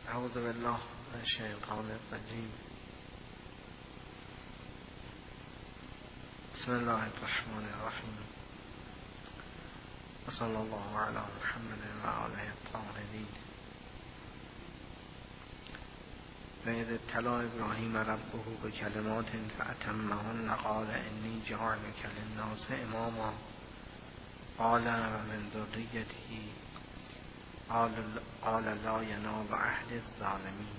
اعوذ بالله من الشیطان الرجیم. بسم الله الرحمن الرحیم و صلی الله علی محمد و آله الطاهرین. و اذ ابتلی ابراهیم ربه بکلمات فاتمهن قال انی جاعلک للناس اماما قال و من ذریته قال لا ینال عهد الظالمین.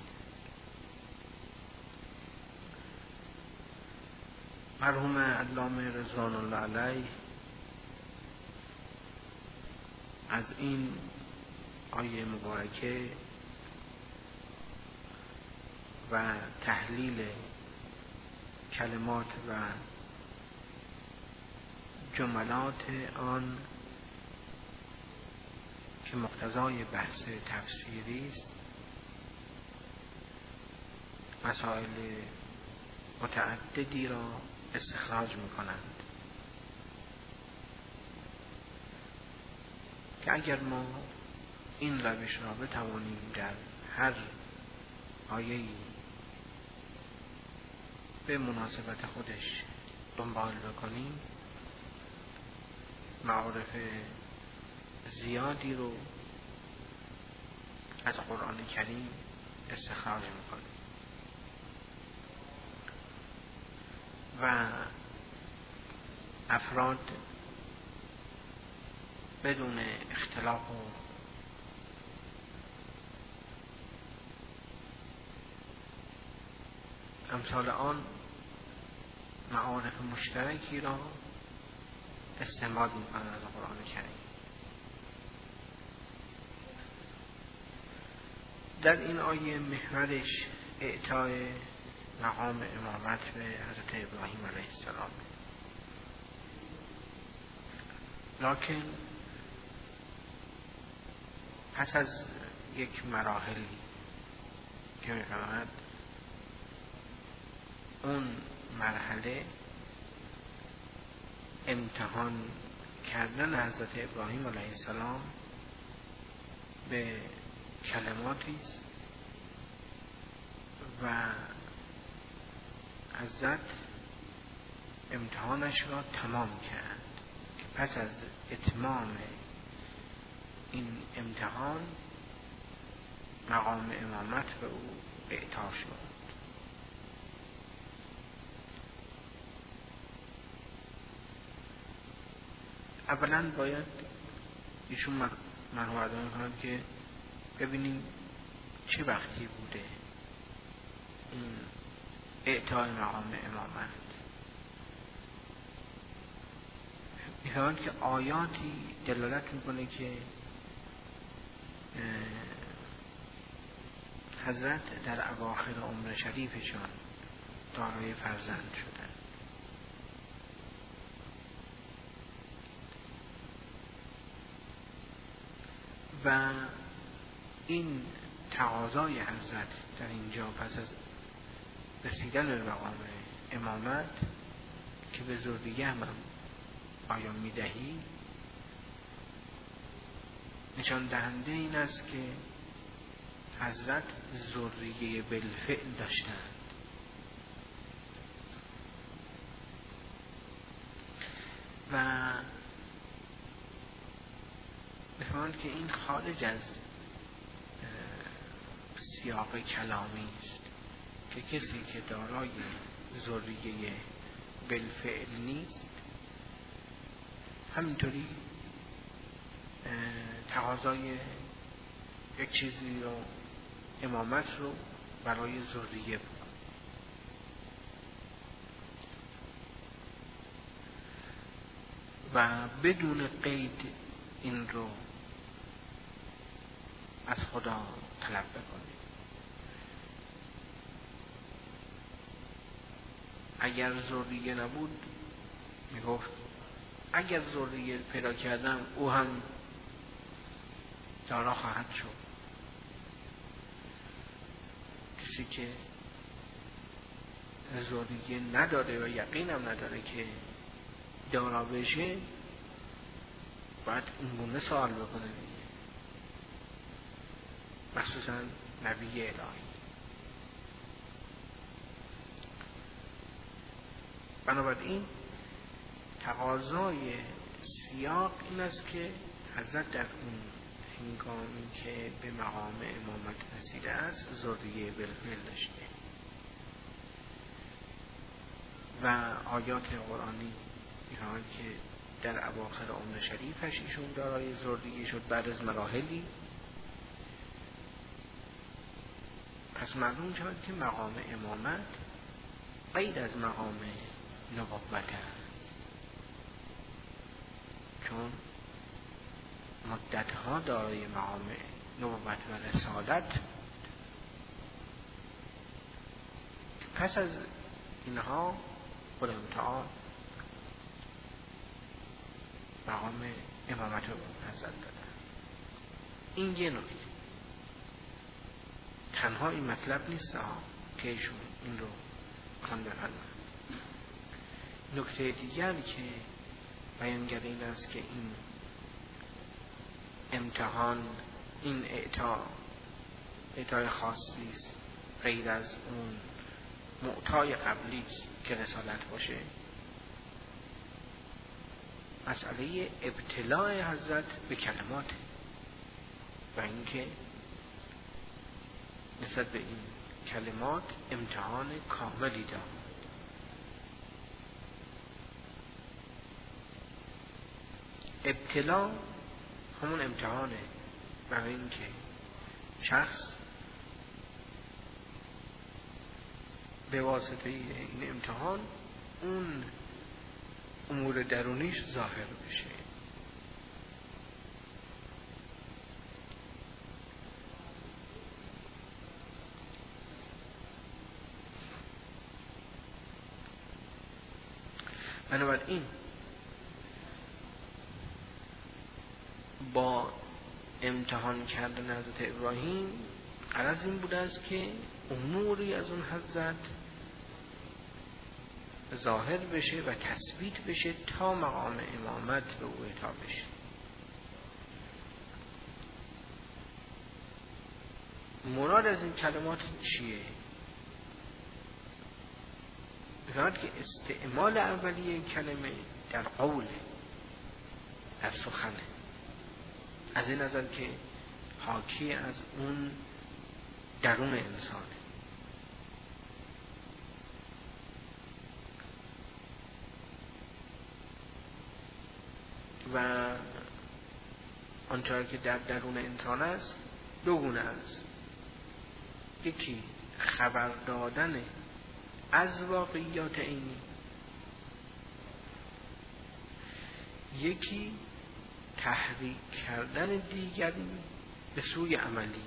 مرحوم علامه رضوان الله علیه از این آیه مبارکه و تحلیل کلمات و جملات آن که مقتضای بحث تفسیری است مسائل متعددی را استخراج می‌کنند که اگر ما این روش را بتوانیم در هر آیه‌ای به مناسبت خودش دنبال بکنیم معارف زیادی رو از قرآن کریم استخراج می‌کنیم و افراد بدون اختلاف و امثال آن معارف مشترکی را استنباط می‌کنند از قرآن کریم. در این آیه محورش اعطای مقام امامت به حضرت ابراهیم علیه السلام، لکن پس از یک مراحلی که می‌فرماید اون مرحله امتحان کردن حضرت ابراهیم علیه السلام به کلماتی است و حضرت امتحانش را تمام کرد که پس از اتمام این امتحان مقام امامت به او اعطا شد. اولا باید ایشون مرحوم می‌کنند که ببینیم چه وقتی بوده این اعطای مقام امامت. می‌فرمایند که آیاتی دلالت می‌کنه که حضرت در اواخر عمر شریفشان دارای فرزند شدند و این تقاضای حضرت در اینجا پس از رسیدن به مقام امامت که به ذریه هم آیا میدهی نشان دهنده این است که حضرت ذریه بالفعل داشتند و بفرمایید که این خارج از سیاق کلامی است که کسی که دارای ذریه بالفعل نیست همینطوری تقاضای یک چیزی رو امامت رو برای ذریه بود و بدون قید این رو از خدا طلب بکنید. اگر ذریه نبود میگفت اگر ذریه پیدا کردم او هم دارا خواهد شد. کسی که ذریه نداره و یقینم نداره که دارا بشه باید این گونه سوال بکنه دیگه. مخصوصا نبی الهی. بنابراین تقاضای سیاق این است که حضرت در اون هنگامی که به مقام امامت رسیده است ذریه بالفعل داشته و آیات قرآنی می‌فرماید که در اواخر عمر شریفش ایشون دارای ذریه شد بعد از مراحلی. پس معلوم شد که مقام امامت غیر از مقام نبوت است، چون مدتها دارای مقام نبوت و رسالت. پس از اینها خدا متعال مقام امامت رو حضرت دادن. این یه نکته. تنها این مطلب نیست که ایشون این رو کان بفرمایند. نکته دیگری که بیانگر این است که این امتحان، این اعطای خاصی است غیر از اون معطای قبلی که رسالت باشه. مسئله ابتلاع حضرت به کلمات و اینکه نسبت به این کلمات امتحان کاملی دارد. ابتلا همون امتحانه، برای اینکه شخص به واسطه این امتحان اون امور درونیش ظاهر بشه. بنابراین با امتحان کردن حضرت ابراهیم غرض این بوده است که اموری از اون حضرت ظاهر بشه و تثبیت بشه تا مقام امامت به او اعطا بشه. مراد از این کلمات چیه؟ می‌فرماید که استعمال اولیه کلمه در قول، در سخنه، از این نظر که حاکی از اون درون انسانه و آنچه که در درون انسان است دو گونه است. یکی خبر دادن از واقعیات عینی، یکی تحریک کردن دیگری به سوی عملی،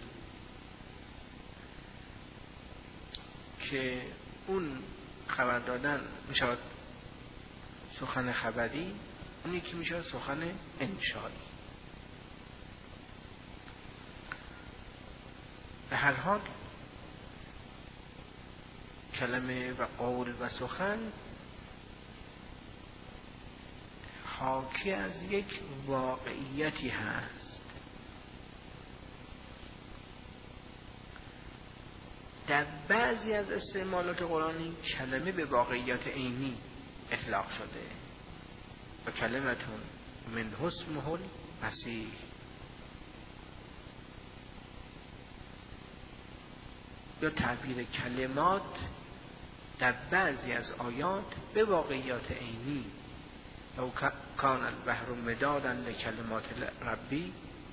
که اون خبر دادن میشود سخن خبری، اون یکی میشود سخن انشایی. به هر حال کلمه و قول و سخن حاکی از یک واقعیتی هست. در بعضی از استعمالات قرآنی کلمه به واقعیت عینی اطلاق شده و کلمتون من اسمه المسیح. یا تعبیر کلمات در بعضی از آیات به واقعیات عینی، لو کان البحر مدادا لکلمات ربی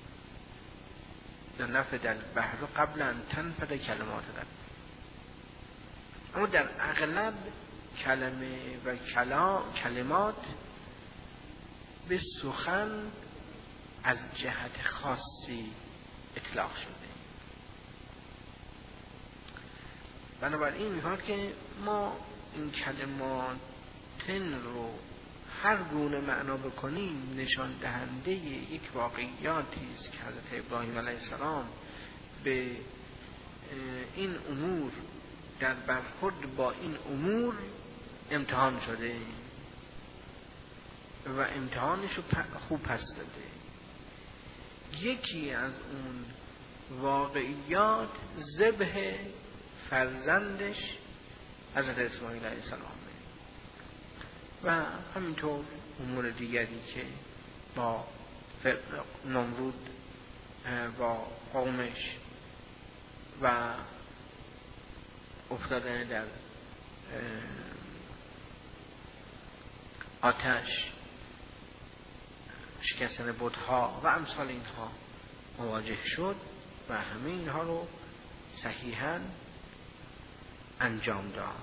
لنفد البحر قبل ان تنفد کلمات ربی. اما در اغلب کلمه و کلمات به سخن از جهت خاصی اطلاق شده. بنابراین می‌خواد که ما این کلمات رو هر گونه معنا بکنیم نشان دهنده یک واقعیاتی است که حضرت ابراهیم علیه السلام به این امور در برخورد با این امور امتحان شده و امتحانش رو خوب پس داده. یکی از اون واقعیات ذبح فرزندش حضرت اسماعیل علیه السلام و همینطور امور دیگری که با نمرود با قومش و افتادن در آتش، شکستن بت‌ها و امثال اینها مواجه شد و همه اینها رو صحیحاً انجام داد.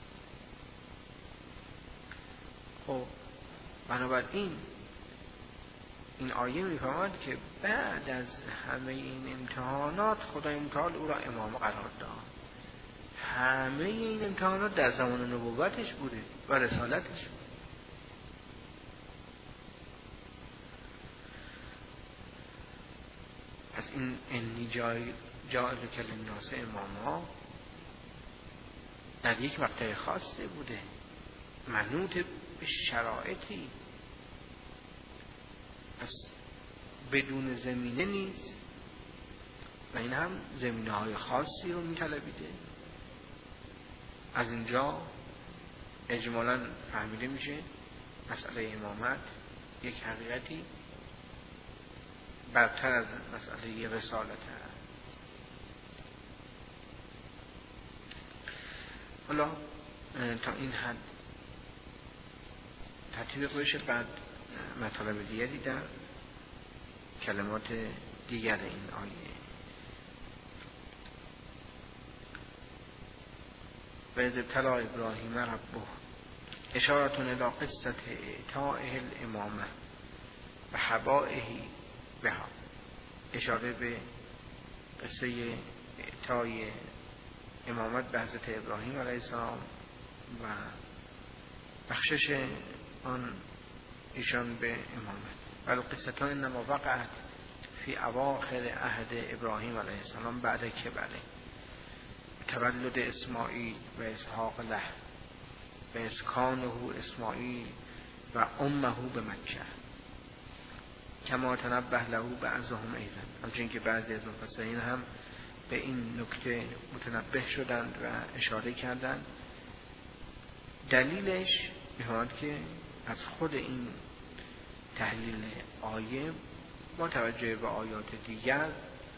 خب بنابراین این آیه می‌فرماید که بعد از همه این امتحانات خدای متعال او را امام قرار داد. همه این امتحانات در زمان نبوتش بوده و رسالتش بوده. پس این انی جاعلک للناس اماما در یک مقطع خاصی بوده، منوط به شرایطی، پس بدون زمینه نیست و این هم زمینه های خاصی رو میطلبیده. از اینجا اجمالاً فهمیده میشه مسئله امامت یک حقیقتی برتر از مسئله رسالت است. حالا تا این حد ترتیب بشه، بعد مطالب دیگری در کلمات دیگر این آیه. و اذ ابتلی ابراهیم ربه اشارتون الی قصة اعطائه الامامه و حبائه بها، اشاره به قصه اعطای امامت به حضرت ابراهیم علیه السلام و بخشش آن ایشان به امامت. و القصة انما وقعت فی اواخر عهد ابراهیم علیه السلام بعد کبره تولد اسماعیل و اسحاق له و اسکانه اسماعیل و امه به مکه کما تنبه له بعضهم ایضا، همچنین که بعضی از مفسرین هم به این نکته متنبه شدند و اشاره کردند. دلیلش می‌خواهد که از خود این تحلیل آیه با توجه به آیات دیگر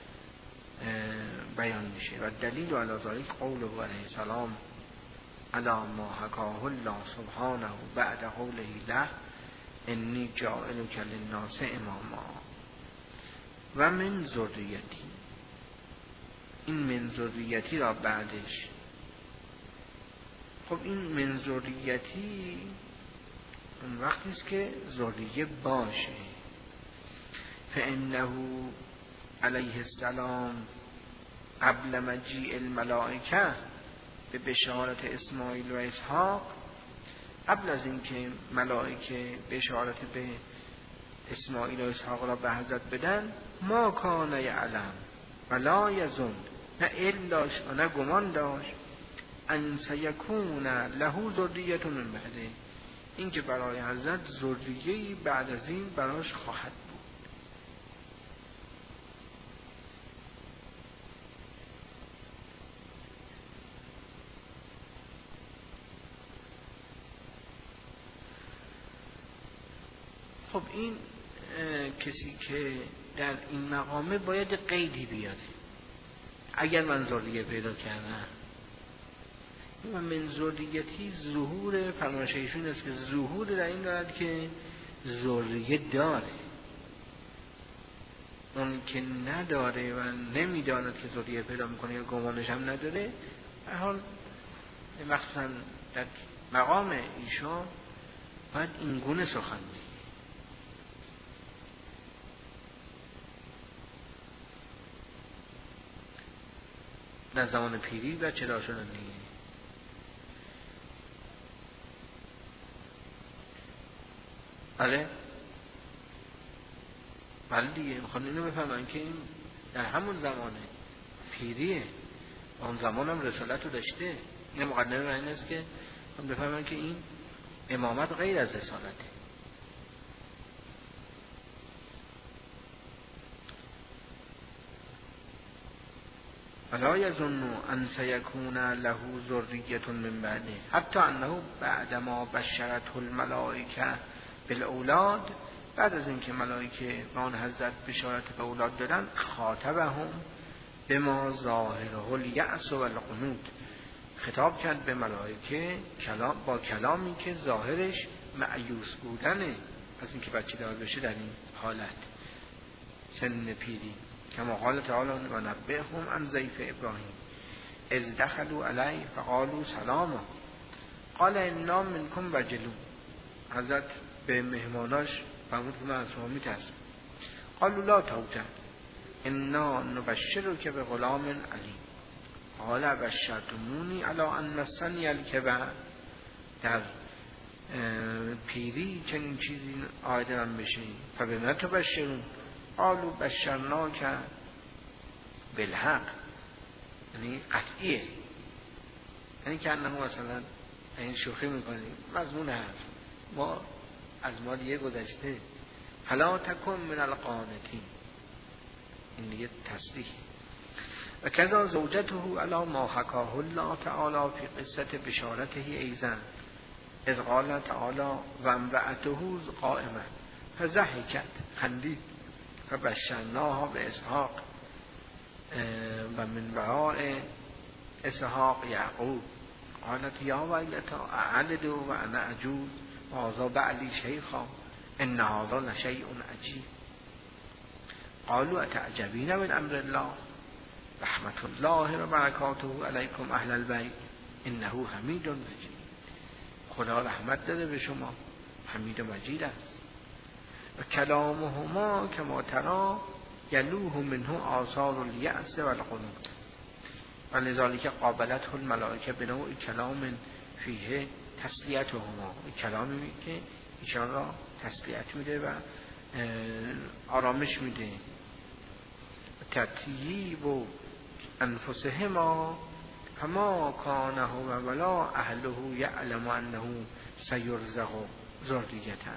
بیان میشه. و دلیل علی ذلک قوله علیه السلام علی ما حکاه الله سبحانه بعد قوله له انی جاعلک للناس اماما و من ذریتی. این من ذریتی را بعدش، خب این من ذریتی اون وقتی است که ذریه باشه. فانه علیه السلام قبل مجیء الملائکه به بشارت اسماعیل و اسحاق، قبل از اینکه ملائکه بشارت به اسماعیل و اسحاق را به حضرت بدن، ما کان یعلم و لا یظن، نه علم داشت و نه گمان داشت، ان سیکون له ذریة من بعده، این که برای حضرت ذریه‌ای بعد از این براش خواهد بود. خب این کسی که در این مقامه باید قیدی بیاره. اگر من ذریه پیدا کردم و من ذریتی ظهور فرمایش ایشون است که ظهور در این دارد که ذریه داره. اون که نداره و نمیداند که ذریه پیدا میکنه یا گمانش هم نداره، به حال مخصوصا در مقام ایشان باید این گونه سخن بگه. در زمان پیری و چرا شدن دیگه. بله دیگه، میخوان اینو بفهمن که این در همون زمان پیریه، اون زمان هم رسالت رو داشته. این مقدمه بر این است که هم بفهمن که این امامت غیر از رسالته. ولا یظن ان سیکون له ذریة من بعده، حتی انه بعدما بشرته الملائکه بالاولاد، بعد از اینکه ملائکه به آن حضرت بشارت به اولاد دادن، خاطبهم بما ظاهره الیأس و القنوط، خطاب کرد به ملائکه با کلامی که ظاهرش مأیوس بودنه از اینکه بچه دار بشه در این حالت سن پیری. کما قال تعالی و نبئهم عن ضیف ابراهیم اذ دخلوا علیه فقالوا سلاما قال انا منکم وجلون، حضرت به مهماناش فرمود که من از شما میترسم. قالوا لا توجل انا نبشرک بغلام علیم قال بشرتمونی علی ان مسنی الکبر، در پیری چنین چیزی عاید من بشه، فبما تبشرون قالوا بشرناک بالحق، یعنی قطعیه، یعنی که انه مثلا این شوخی میکنیم مضمون هست ما از ما دیگه گذشته. فلا تکن من القانتین، این دیگه تصدیق. و کذا زوجته علی ما حکاه الله تعالی فی قصه بشارته ایضا اذ قال تعالی و امرأته قائمه فضحکت، خندید، فبشرناها به اسحاق و من وراء اسحاق یعقوب قالت یا ویلتا اعلد و انا عجوز و هذا بعلی شیخا ان هذا لشیء عجیب. قالوا اتعجبین من امر الله رحمت الله و برکاته علیکم اهل البیت انه حمید مجید، خدا رحمت داده به شما، حمید و مجید است. و کلامهما کما ترى یلوه منه آثار الیأس و القنوط و لذلك قابلته الملائکه بنوع کلام فیه تسلیتهما، کلامی که ایشان را تسلیت میده و آرامش میده. تطیب و انفسهما فما کانه و ولا اهله یعلم انه سیرزق ذریته.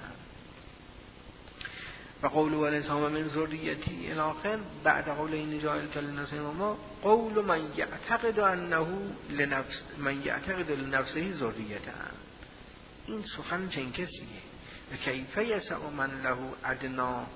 و قول ولسام من ذریتی الاخر بعد قول این جایل للناس اماما قول من یعتقد انه یعتقد لنفسه ذریته، این سخن چنین کسیه. و کیف یسع من له ادنا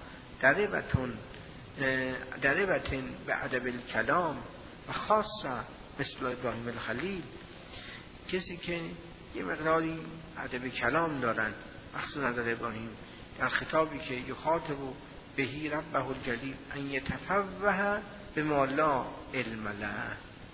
دربتن به ادب الکلام و خاصه مثل ابراهیم الخلیل، کسی که یه مقداری ادب کلام دارن مخصوص نظر ابراهیم در خطابی که یخاطب بهی ربه الجلیل ان یتفوه بما لا علم له،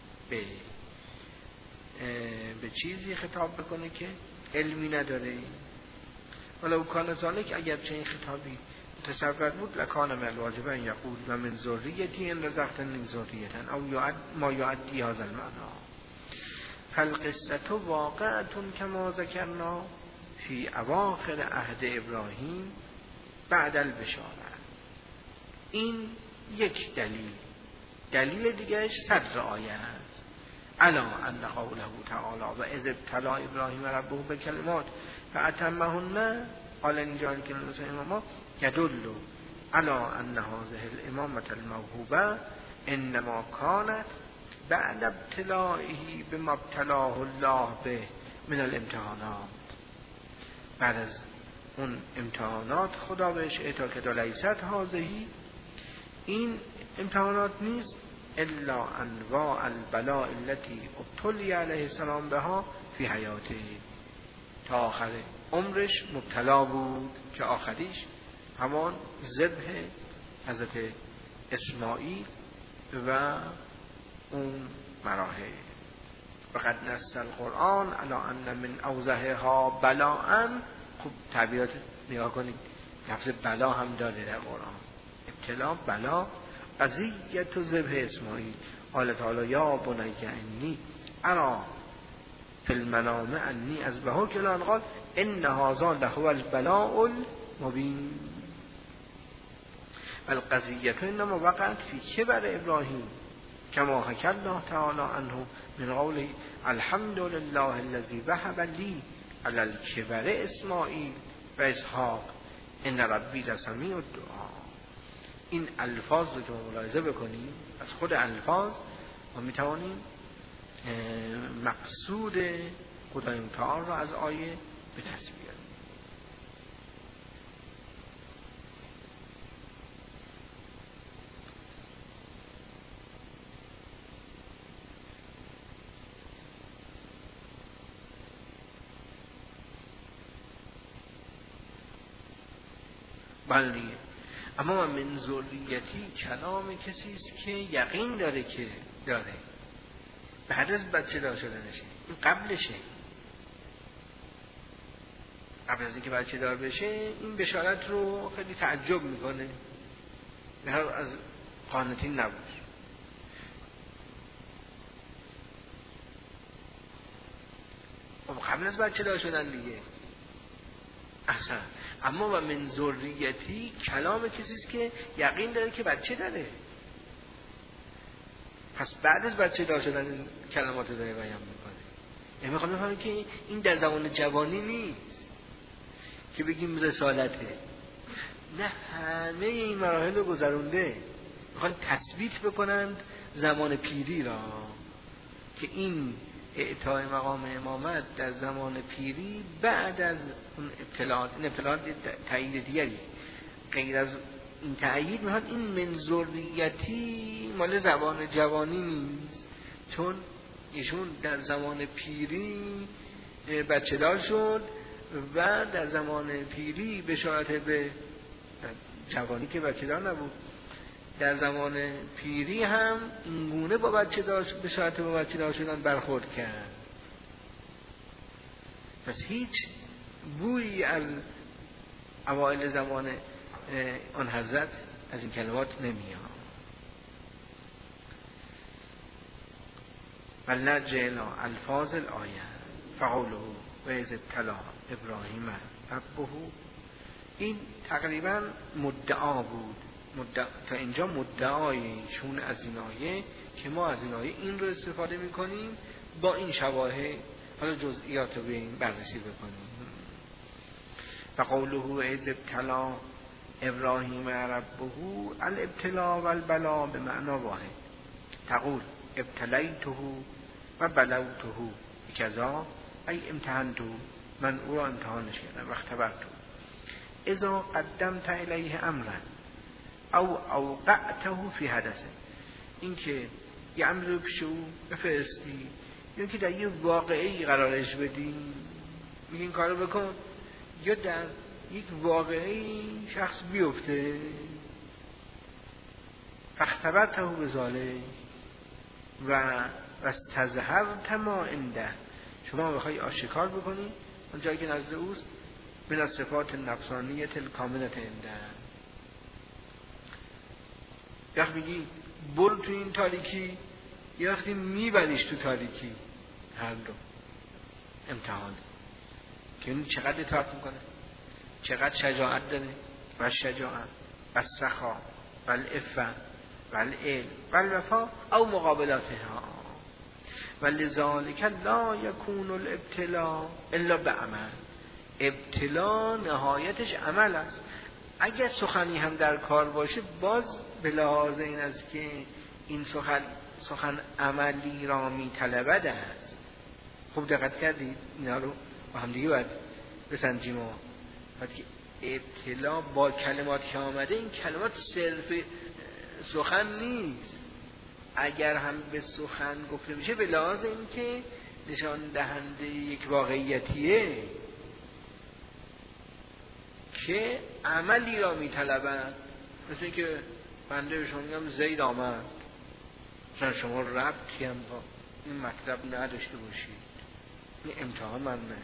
به چیزی خطاب بکنه که علمی نداره. ولو کان ذالک، اگر چنین خطابی تصور بود لکان من الواجب ان یقول و من ذریتی ان رزقتنی ذریتا او ما یعدی هذا المعنی. فالقصه واقعه کما ذکرنا فی اواخر عهد ابراهیم بعد البشاره. این یک دلیل دیگرش صدر آیه است. الا ان قوله تعالی و اذ ابتلی ابراهیم ربه بکلمات فاتمهن قال اینجا که امام یدل على ان هذه الامامه الموهوبه انما كانت بعد ابتلائه بما ابتلاه الله به من الامتحانات، بعد از اون امتحانات خدا بهش اعطا کرد. لیست هذه، این امتحانات نیست الا انواع البلاء التي ابتلی علیه السلام بها فی حیاته، تا آخر عمرش مبتلا بود که آخریش همان ذبح حضرت اسماعیل و اون مراحل. وقد نص القرآن علی ان من اوضحها بلاء. خوب تعبیرات نگاه کنید، لفظ بلا هم داره در قرآن، ابتلا، بلا، قضیت و ذبح اسماعیل. قال تعالی یا بنی انی ارا فی المنام انی اذبحک، الان قال ان هذا لهو البلاء المبین. القضیه انما وقعت فی کبر ابراهیم کما حکی الله تعالی عنه من قوله الحمد لله الذی وهب لی علی الکبر اسماعیل و اسحاق ان ربی لسمیع الدعا. این الفاظ رو ملاحظه بکنید، از خود الفاظ ما میتوانیم مقصود خدای متعال را از آیه به دست بیاریم. بله، اما من ذریتی کلام کسی است که یقین داره که داره بعد از بچه دار شدنشه، این قبلشه. قبل از اینکه بچه دار بشه این بشارت رو خیلی تعجب میکنه، نه از قانتین نبود. قبل از بچه دار شدن دیگه احسن. اما و من ذریتی کلام کسی است که یقین داره که بچه داره، پس بعد از بچه دار شدن این کلمات رو داره بیان میکنه. یعنی میخوام بفهمم که این در زمان جوانی نیست که بگیم رسالته، نه همه این مراحل رو گذرونده. میخوان تثبیت بکنند زمان پیری را که این اعطای مقام امامت در زمان پیری بعد از اون اطلاعات، این اطلاعات تایید دیگری غیر از این تایید، میخوان این من ذریتی مال زمان جوانی نیست، چون ایشون در زمان پیری بچه دار شد و در زمان پیری بشارت به جوانی که بچه دار نبود، در زمان پیری هم اینگونه با بچه دار بشارت با بچه دار شدن برخورد کرد. پس هیچ بویی از اوائل زمان آن حضرت از این کلمات نمیاد. ولنجعل الفاظ الآیه فقوله و اذ ابتلی ابراهیم ربه، این تقریبا مدعا بود، تا اینجا مدعایشون از این آیه که ما از این آیه این رو استفاده میکنیم با این شواهد، حالا جزئیات رو به این بررسی بکنیم. فقوله و اذ ابتلی ابراهیم ربه، الابتلا و البلا به معنا واحد. تقول ابتلیته و بلوته کذا، ای امتحنته، من او را امتحانش کردم و اختبرته. اذا قدمت الیه امرا او اوقعته فی حدثه، این که یه امر رو پیش او بفرستی یا که در یه واقعی قرارش بدی، میگه این کارو بکن، یا در یک واقعی شخص بیفته، فاختبرته بذالک و استظهرت ما عنده، شما بخوای آشکار بکنی اون جایی که نزد اوست، من از صفات نفسانیه الکاملة عنده. یا میگی برو تو این تاریکی، یا وقتی میبریش تو تاریکی، هر دو امتحان که این چقدر اطاعت میکنه، چقدر شجاعت داره، و شجاعت و سخا و العفه و العلم و الوفا او مقابلاتها. و لذالک لا یکون الابتلا الا بعمل، ابتلا نهایتش عمل است. اگر سخنی هم در کار باشه باز به لحاظ این است که این سخن عملی را می طلبد است. خوب دقت کردید اینا رو با هم دیگه باید بسنجیم. وقتی ابتلا با کلمات که آمده، این کلمات صرف سخن نیست، اگر هم به سخن گفته میشه به لحاظ این که نشان دهنده یک واقعیتیه که عملی را میطلبند. مثل که بنده به شما میگم زید آمد، مثلا شما ربطی هم با این مطلب نداشته باشید، این امتحان من نه.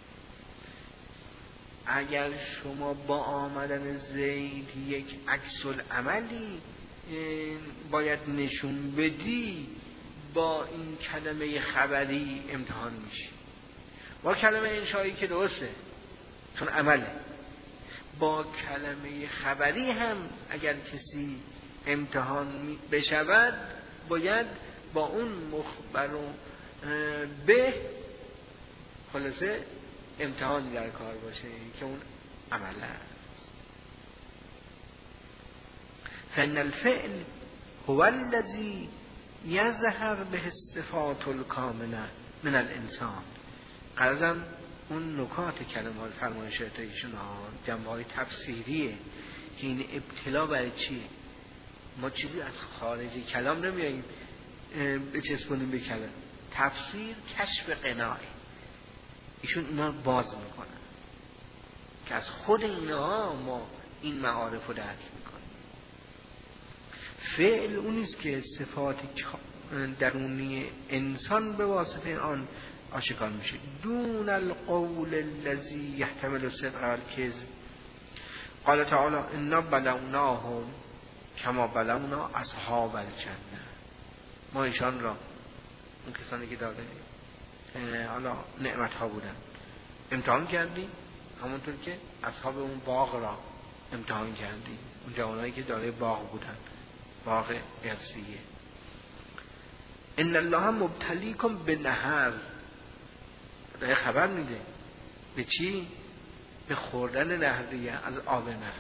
اگر شما با آمدن زید یک عکس العملی باید نشون بدی، با این کلمه خبری امتحان میشی. با کلمه انشایی که درسته چون عمله، با کلمه خبری هم اگر کسی امتحان بشود باید با اون مخبر و به خلاصه امتحانی در کار باشه که اون عمله است. فإن الفعل هو الذي یظهر به صفات الکامله من الانسان. قرضم اون نکات کلمات فرمایشات ایشون جنبه‌های تفسیریه که این ابتلا برای چیه. ما چیزی از خارج کلام نمیاییم بچسبونیم به کلام. تفسیر کشف قناعه، ایشون اینا رو باز میکنن که از خود اینها ما این معارف رو درک میکنیم. فعل اونیست که صفات درونی انسان به واسطه آن آشکار میشه. دون القول الذی یحتمل الصدق والکذب. قال تعالی انا بلوناهم کما بلونا اصحاب الجنه. ما ایشان را، اون کسانی که داره حالا نعمت ها بودن، امتحان کردیم همونطور که اصحاب اون باغ را امتحان کردیم، اون جوانایی که داره باغ بودن، باغ ارسیه. ان الله مبتلیکم به نهر، داره خبر میده به چی؟ به خوردن نهر دیگه، از آب نهر.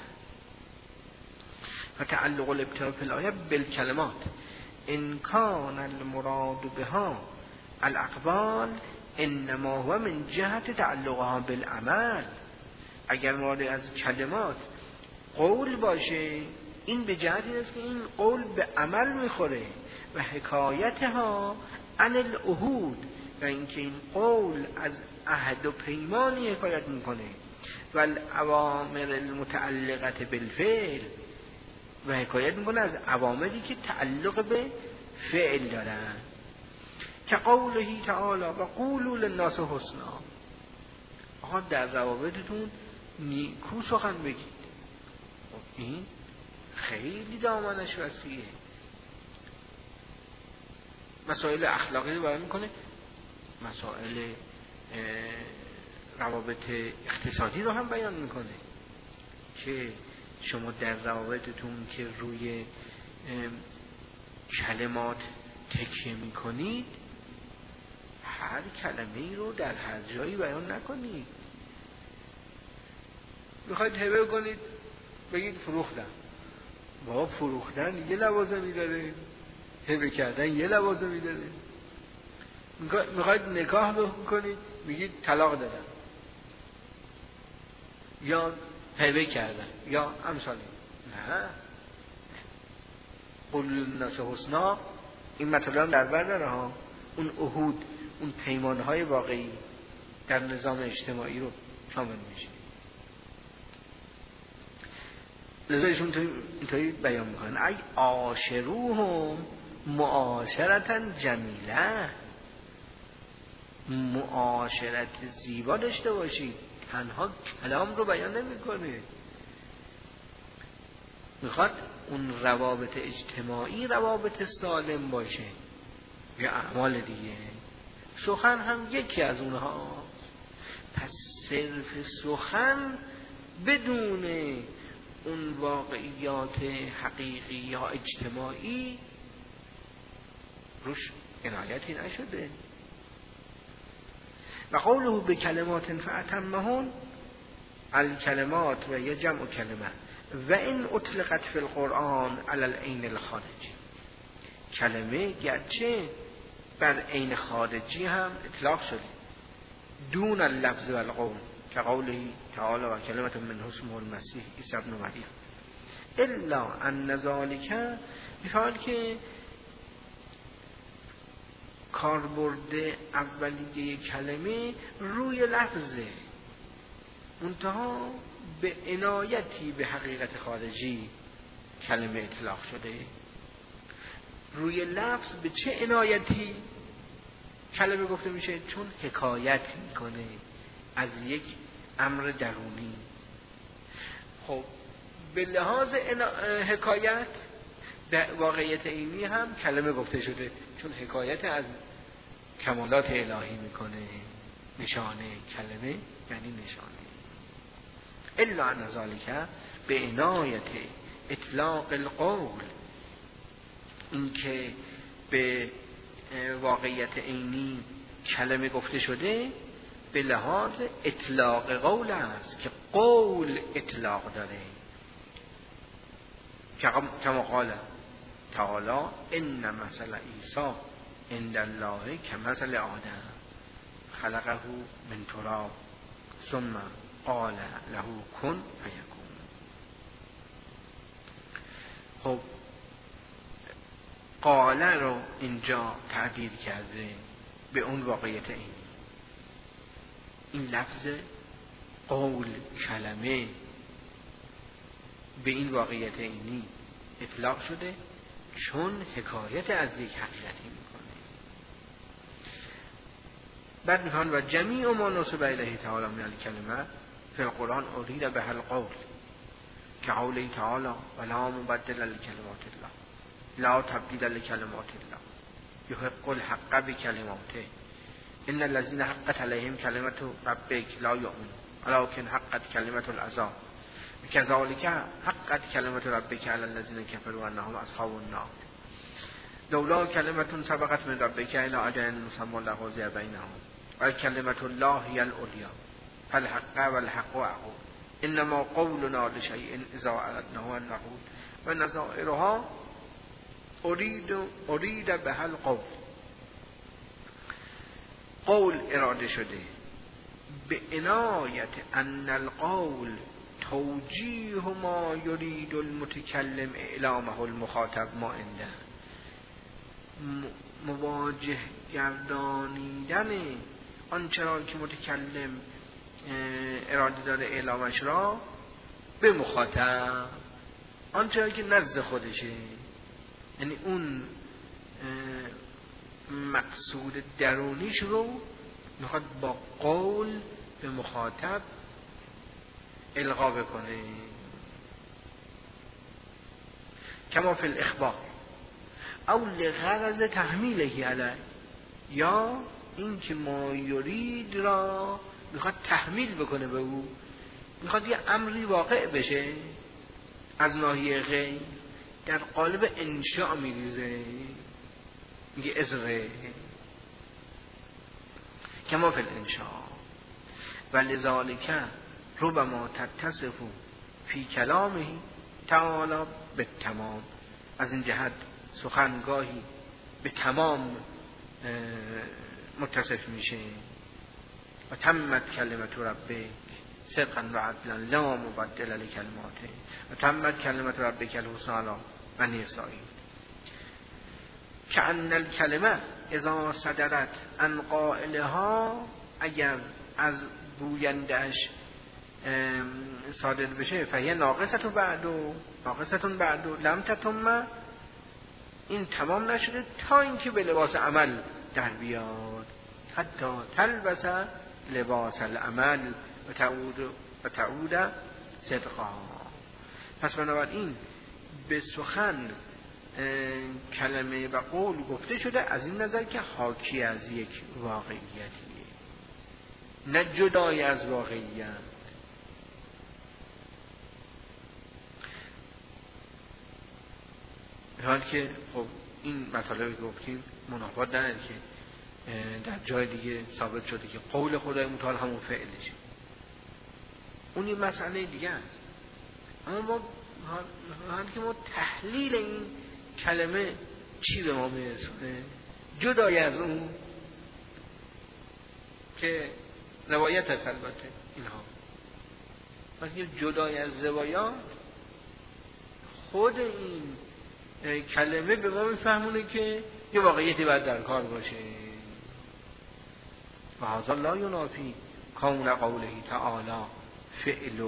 و تعلق الابتلاء فی الآیه بالکلمات ان کان المراد بها الاقوال انما هو من جهت تعلقها بالعمل. اگر مراد از کلمات قول باشه، این به جهت این است که این قول به عمل میخوره. و حکایتها عن العهود، و اینکه این قول از عهد و پیمانی حکایت میکنه. و الاوامر المتعلقه بالفعل، و حکایت میکنه از اوامری که تعلق به فعل دارن، که قوله تعالی و قولوا للناس حسنا. آقا در روابطتون نیکو سخن بگید. این خیلی دامنش وسیعه. مسائل اخلاقی رو بیان میکنه، مسائل روابط اقتصادی رو هم بیان میکنه که شما در روابطتون که روی کلمات تکیه میکنید، هر کلمه ای رو در هر جایی بیان نکنید. میخواید هبه کنید بگید فروختم. بابا فروختن یه لوازمی داره، هبه کردن یه لوازمی داره. میخواید نکاح بکنید میگید طلاق دادم یا هبه کردن یا امثال. نه، قول للناس حسنا این مطلب در بر داره ها. اون عهود، اون پیمانهای واقعی در نظام اجتماعی رو شامل میشه. لذا ایشون اینطوری بیان میکنن ای عاشروهم معاشرتا جمیله، معاشرت زیبا داشته باشید. تنها کلام رو بیان نمیکنه، میخواد اون روابط اجتماعی روابط سالم باشه یا اعمال دیگه. سخن هم یکی از اونها. پس صرف سخن بدون اون واقعیات حقیقی یا اجتماعی روش عنایتی نشده. و قوله به کلمات فأتمهن، الکلمات و یا جمع کلمه. و این اطلقت فی القرآن علی العین الخارجی، کلمه گرچه بر عین خارجی هم اطلاق شده دون اللفظ و القول، که قوله تعالی و کلمت من اسمه المسیح عیسی ابن مریم. الا ان ذلک، میفهمد که کاربرد اولیه کلمه روی لفظه، منتها به عنایتی به حقیقت خارجی کلمه اطلاق شده. روی لفظ به چه عنایتی کلمه گفته میشه؟ چون حکایت میکنه از یک امر درونی. خب به لحاظ حکایت در واقعیت عینی هم کلمه گفته شده، چون حکایت از کمالات الهی میکنه. نشانه کلمه یعنی نشانه. الا ان ذلک به عنایت اطلاق القول، این که به واقعیت عینی کلمه گفته شده به لحاظ اطلاق قول است که قول اطلاق داره. کما قال تعالی ان مثل عیسی عند الله کمثل آدم خلقه من تراب ثم قال له کن فیکون. خب قال رو اینجا تعبیر کرده به اون واقعیت این لفظ قول کلمه به این واقعیت اینی اطلاق شده چون حکایت از یک حقیقتی میکنه. بعد میخوان و جمیع ما نسب الیه تعالی من الکلمه فی القرآن ارید به القول که قوله تعالی ولا مبدل لکلمات الله لا تبدیل لکلمات الله یحق الحق بکلماته ان الذين حقت عليهم كلمة ربك لا يؤمنون ولكن حقت كلمة العذاب كذلك حقت كلمة ربك على الذين كفروا انهم اصحاب النار لولا كلمة سبقت من ربك الى اجل مسمى لقضي بينهم وكلمة الله هي العليا فالحق والحق اقول انما قولنا لشيء اذا اردناه ان نقول ونظائرها اريد بها القول. قول اراده شده به عنایت ان القول توجیه ما یرید المتکلم اعلامه المخاطب ما عنده، مواجه گردانیدن آنچه را که متکلم اراده داره اعلامش را به مخاطب، آنچه را که نزد خودشه، یعنی اون مقصود درونیش رو میخواد با قول به مخاطب القا بکنه. کما فی الاخبار او لغرض تحمیله علیه، یا این که ما یرید را میخواد تحمیل بکنه به او، میخواد یه امری واقع بشه از ناحیه غیب در قالب انشاء میریزه، میگه ازره کما فی الانشاء و لذالک ربما تتصف فی کلامه تعالی به تمام. از این جهت سخنگاهی به تمام متصف میشه. و تمت کلمت ربک صدقا و عدلا لا مبدل لکلماته و تمت کلمت ربک الحسنی علی بنی اسرائیل. کأن الکلمه اذا صدرت عن قائلها، اگر از گوینده‌اش صادر بشه فهی ناقصة بعد لم تتم، این تمام نشده تا اینکه به لباس عمل در بیاد، حتی تلبس لباس العمل و تعود صدقا. پس بنابراین به سخن کلمه و قول گفته شده از این نظر که حاکی از یک واقعیتیه، نه جدای از واقعیت. حال که خب این مطالبی گفتیم منافات داره که در جای دیگه ثابت شده که قول خدای متعال همون فعلشه، اون یه مسئله دیگه است. اما ما حال که ما تحلیل این کلمه چی به ما میرسونه جدای از اون که روایت هست، البته اینها وقتی جدای از روایات خود این کلمه به ما میفهمونه که یه واقعیتی باید در کار باشه. و هذا لا ینافی کون قوله تعالی فعله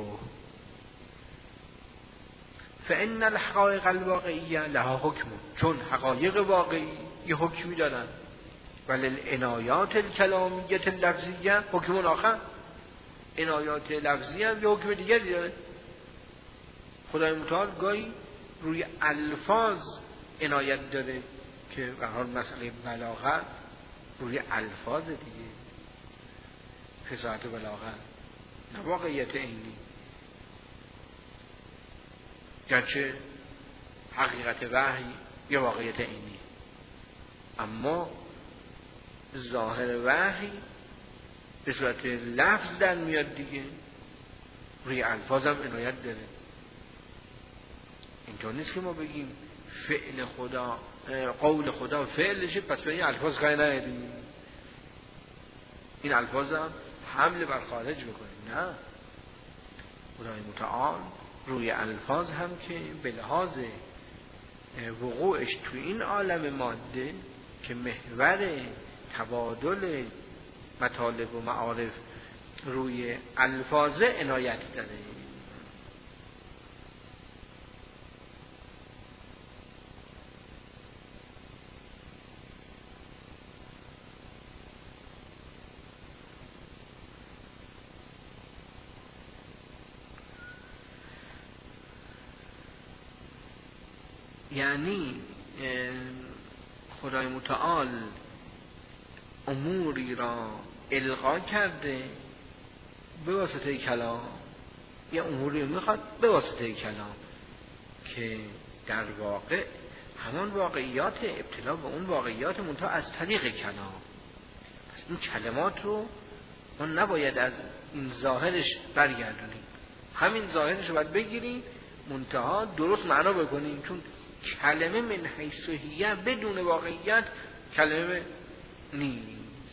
فان الحقائق الواقعیه لها حکم، چون حقایق واقعی یه حکمی دارن، ولی العنایات الکلامیه اللفظیه حکم آخر، عنایات لفظیه هم یه حکم دیگری داره. خدای متعال گاهی روی الفاظ عنایت داره که به حال مسئله بلاغت روی الفاظ دیگه، فصاحت بلاغت نه واقعیت عینی، گرچه حقیقت وحی یا واقعیت عینی، اما ظاهر وحی به صورت لفظ در میاد دیگه، روی الفاظ هم عنایت داره. اینطور نیست که ما بگیم فعل خدا قول خدا فعلشه، پس به این الفاظ کاری نداریم، این الفاظ هم حمله بر خارج بکنیم. نه، خدای متعال روی الفاظ هم که به لحاظ وقوعش تو این عالم ماده که محور تبادل مطالب و معارف روی الفاظ عنایت داره. یعنی خدای متعال اموری را القا کرده به واسطه کلام، یا اموری رو میخواد به واسطه کلام که در واقع همان واقعیات ابتلا به اون واقعیات منتها از طریق کلام. پس این کلمات رو ما نباید از این ظاهرش برگردونیم، همین ظاهرش رو باید بگیریم منتها درست معنا بکنیم، چون کلمه من حیث هیه بدون واقعیت کلمه نیست.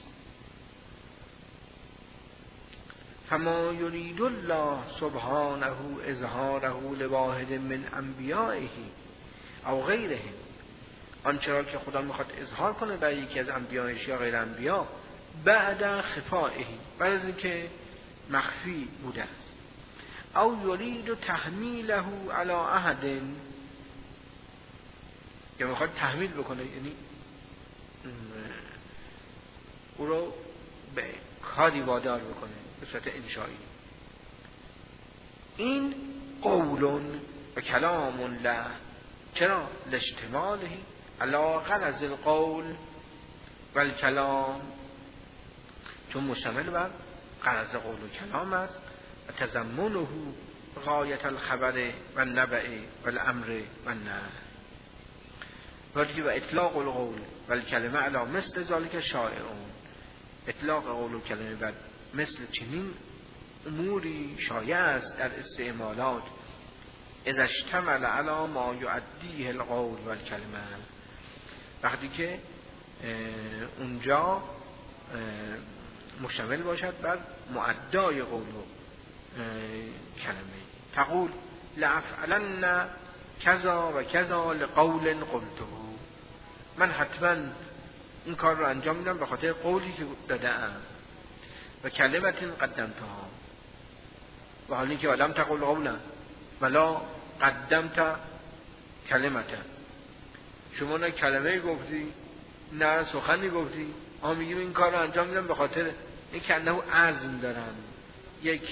فما یرید الله سبحانه اظهاره لواحد من انبیائه او غیره، آنچه را که خدا میخواد اظهار کنه برای یکی از انبیایش یا غیر انبیا بعد خفائه، بعد از اینکه مخفی بوده است، او یرید تحمیله علی احد، یا میخواد تحمیل بکنه، یعنی او رو به کاری وادار بکنه به صورت انشایی. این قولون و کلام له، چرا؟ لاجتماله علی غرض القول و الکلام، چون مشتمل بر غرض قول و کلام است و تضمنه غایت الخبر و النبع و الامر و النهی، و اطلاق القول و الکلمه علی مثل ذلك شایعون، اطلاق قول و کلمه بر مثل چنین اموری شایع است در استعمالات اذا اشتمل علی ما یؤدیه القول و الکلمه، وقتی که اونجا مشتمل باشد بر مؤدای قول و کلمه. تقول لافعلن کذا و کذا لقول قلته، من حتما این کار رو انجام میدم به خاطر قولی که دادم و کلمت قدمتها، و حالی که آدم تقول قولا ولا قدمت کلمت، شما نه کلمه گفتی نه سخنی گفتی، اما میگیم این کار رو انجام میدم به خاطر اینکه انه عزم دارن یک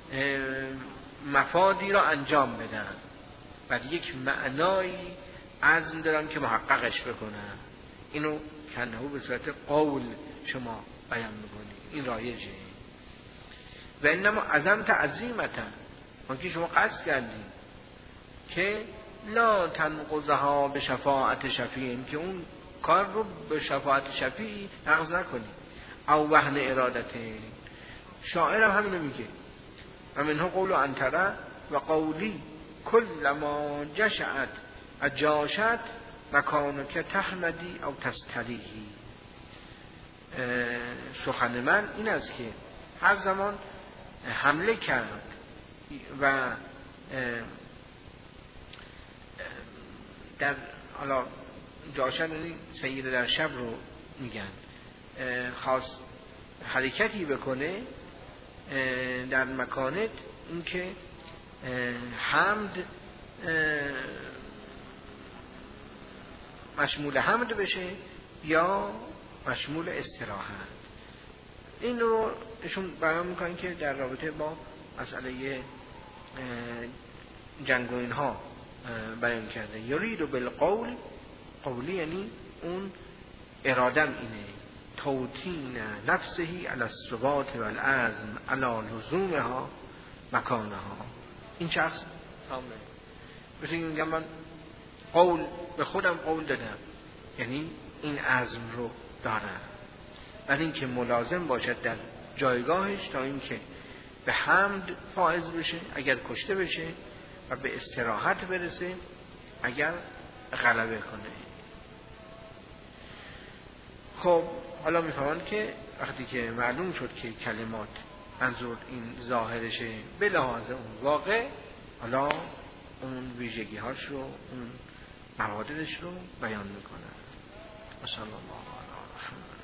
مفادی را انجام بدن، بر یک معنایی عزم دارن که محققش بکنن، اینو کنه به صورت قول شما بیان میکنی، این رایجه. و انما عزمت عزیمتا، اون که شما قصد کردین که لا تنقضها به شفاعت شفیعین، که اون کار رو به شفاعت شفیعی نقض نکنی، او وهن ارادته. شاعر هم همینو میگه و منها قول انتره و قولی کل ما جشعت اجاشت مکانک تحمدی او تستریحی. سخن من این است که هر زمان حمله کرد و در حالا جاشن یعنی سیره در شب رو میگن، خاص حرکتی بکنه در مکانت، این که حمد مشمول حمد بشه یا مشمول استراحت. این رو ایشون بیان میکنن که در رابطه با مسئله جنگ و اینها بیان کرده. یرید بالقول، قولی یعنی اون ارادم اینه، توطین نفسهی علی الثبات و العزم علی لزومها مکانها. این شخص تمامه، مثل این میگم من قول به خودم قول دادم، یعنی این عزم رو دارم، ولی این که ملازم باشد در جایگاهش تا این که به حمد فائز بشه اگر کشته بشه و به استراحت برسه اگر غلبه کنه. خب حالا میفهمن که وقتی که معلوم شد که کلمات منظور این ظاهرشه به لحاظ اون واقع، حالا اون ویژگی هاش رو، اون موادش رو بیان میکنن. صلی الله علیه و سلم.